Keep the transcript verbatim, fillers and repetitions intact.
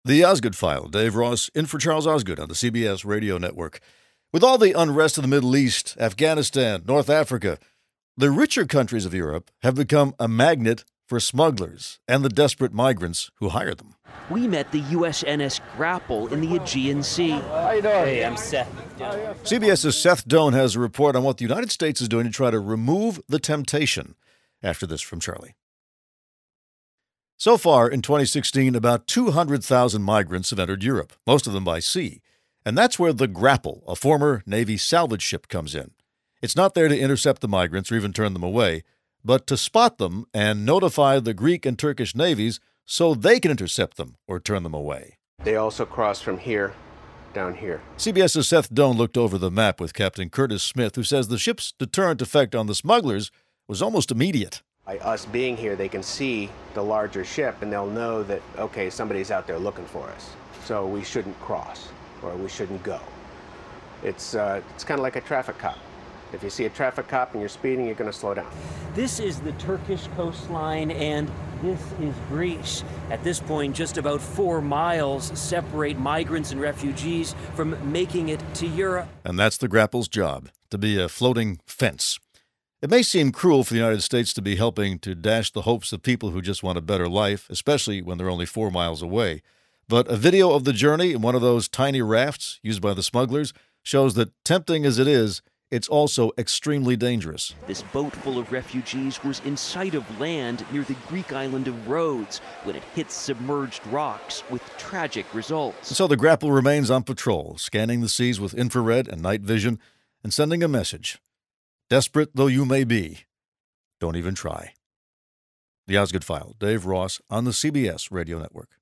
The Osgood File. Dave Ross in for Charles Osgood on the C B S Radio Network. With all the unrest in the Middle East, Afghanistan, North Africa, the richer countries of Europe have become a magnet for smugglers and the desperate migrants who hire them. We met the U S N S Grapple in the Aegean Sea. How you doing? Hey, I'm Seth. CBS's Seth Doan has a report on what the United States is doing to try to remove the temptation. After this from Charlie. So far, in twenty sixteen, about two hundred thousand migrants have entered Europe, most of them by sea. And that's where the Grapple, a former Navy salvage ship, comes in. It's not there to intercept the migrants or even turn them away, but to spot them and notify the Greek and Turkish navies so they can intercept them or turn them away. They also cross from here down here. CBS's Seth Doan looked over the map with Captain Curtis Smith, who says the ship's deterrent effect on the smugglers was almost immediate. By us being here, they can see the larger ship and they'll know that, okay, somebody's out there looking for us. So we shouldn't cross or we shouldn't go. It's, uh, it's kind of like a traffic cop. If you see a traffic cop and you're speeding, you're going to slow down. This is the Turkish coastline, and this is Greece. At this point, just about four miles separate migrants and refugees from making it to Europe. And that's the Grapple's job, to be a floating fence. It may seem cruel for the United States to be helping to dash the hopes of people who just want a better life, especially when they're only four miles away. But a video of the journey in one of those tiny rafts used by the smugglers shows that, tempting as it is, it's also extremely dangerous. This boat full of refugees was in sight of land near the Greek island of Rhodes when it hit submerged rocks with tragic results. So the Grapple remains on patrol, scanning the seas with infrared and night vision and sending a message. Desperate though you may be, don't even try. The Osgood File, Dave Ross on the C B S Radio Network.